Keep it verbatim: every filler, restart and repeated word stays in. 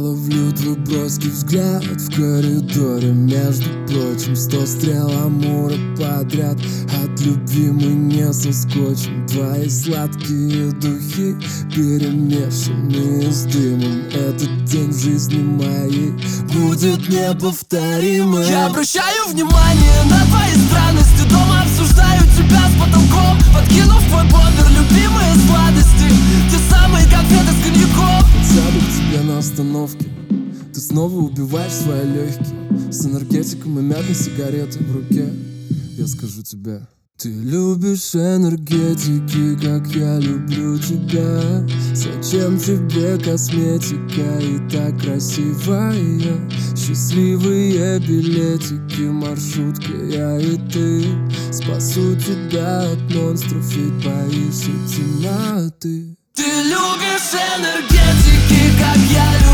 ловлю твой броский взгляд в коридоре. Между прочим, сто стрел амура подряд. От любви мы не соскочим. Твои сладкие духи, перемешанные с дымом. Этот день в жизни моей будет неповторимым. Я обращаю внимание на твои странности. Дома обсуждаю тебя с потолком, подкинув твой бомбер любимые сладости. Те самые конфеты с коньяком. Сяду к тебе на остановке, ты снова убиваешь свои легкие. С энергетиком и мятной сигаретой в руке. Я скажу тебе: ты любишь энергетики, как я люблю тебя. Зачем тебе косметика и так красивая? Счастливые билетики, маршрутка, я и ты. Спасу тебя от монстров, ведь боишься темноты. Ты любишь энергетики, как я люблю